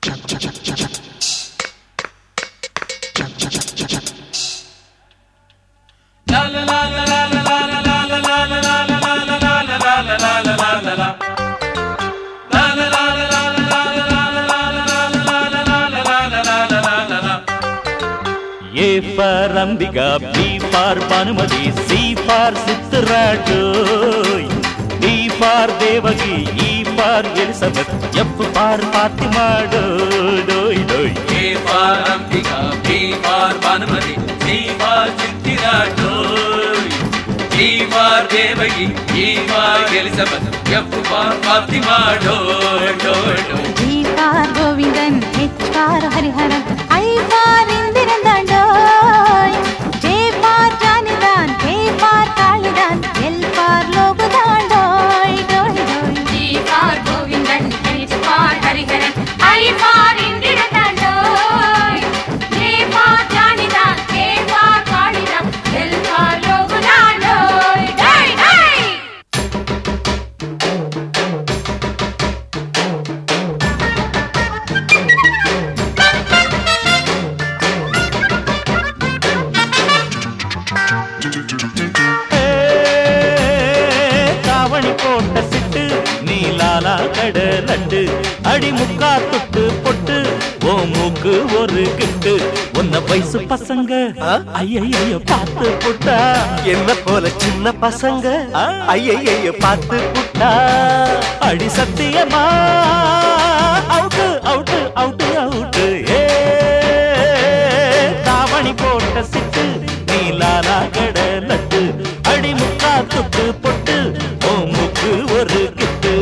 A for Ambika, B for Bhanumati, C for Chitradoy, D for Devaki, E for Elizabeth, F for Fatima, doy. A for Ambika, B for Bhanumati, C for Chitradoy, D for Devaki, E for Elizabeth, F for Fatima, doy. G for Govindan, H for Hariharan, I for Indirandan. J for Janidan, K for Kalidan, L for Logudan, doy. G for Govindan, H for Hariharan, I for Indirandan, doy. J for Janidan, K for Kalidan, L for Logudan, doy. காவணி போட்ட சிட்டு நீலாலா கடலட்டு அடி முக்கா தொட்டு பொட்டு ஓ மூக்கு ஒரு கிட்டு உன்ன வயசு பசங்க ஐயையோ பார்த்து புட்டா என்ன போல சின்ன பசங்க ஐயையோ பார்த்து புட்டா அடி சத்தியமா அவுட்டு அவுட்டு அவுட்டு அவுட்டு ஏ காவணி போட்ட சிட்டு நீலாலா கடலட்டு அடி முக்கா தொட்டு பொட்டு ஓ மூக்கு ஒரு கிட்டு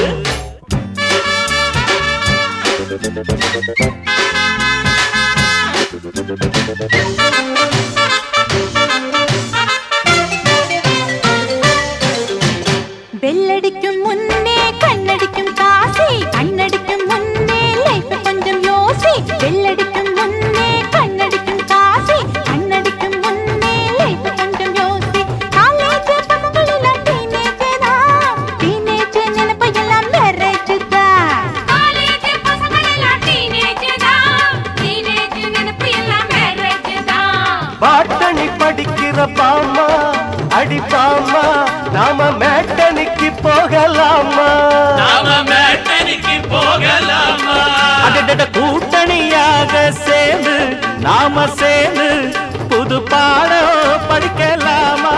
பெல்லடிக்கும் முன்னே கண்ணடிக்கும் காசி, கண்ணடிக்கும் முன்னே லைஃப் கொஞ்சம் யோசி. பெல்லடிக்கும் முன்னே கண்ணடிக்கும் காசி, கண்ணடிக்கும் முன்னே லைஃப் கொஞ்சம் யோசி. காலேஜ் பசங்கள் எல்லாம் டீனேஜ் தான், டீனேஜ் நினைப்பு எல்லாம் மேரேஜ் தான். காலேஜ் பசங்கள் எல்லாம் டீனேஜ் தான், டீனேஜ் நினைப்பு எல்லாம் மேரேஜ் தான். பாட்டணி படிக்கிற பாமா அடி பாமா நாம மேட்டனிக்கு போகலாமா அடடட கூட்டணியாக சேர்ந்து நாம சேர்ந்து புது பாடம் படிக்கலாமா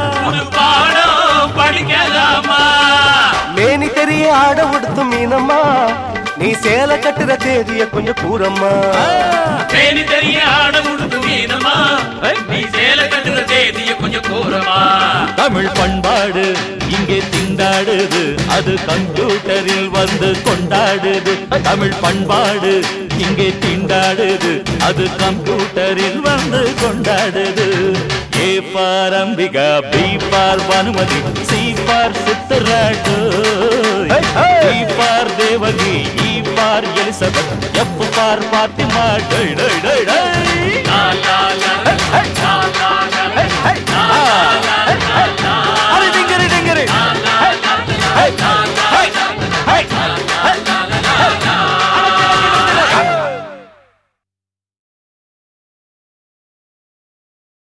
மேனி தெரிய ஆட உடுத்தும் மீனம்மா நீ சேல கட்டுற தேதிய கொஞ்சம் கூறம்மா தெரிய ஆட உடுத்து மீனமா நீ சேல கட்டுற தேதிய கொஞ்சம் கூறமா தமிழ் பண்பாடு இங்கே திண்டாடுது அது கம்ப்யூட்டரில் வந்து கொண்டாடுது தமிழ் பண்பாடு இங்கே திண்டாடுது அது கம்ப்யூட்டரில் வந்து கொண்டாடுது A for Ambika, B for Bhanumati, C for Chitradoy, D for Devaki, E for Elizabeth, F for Fatima, doy. la la la la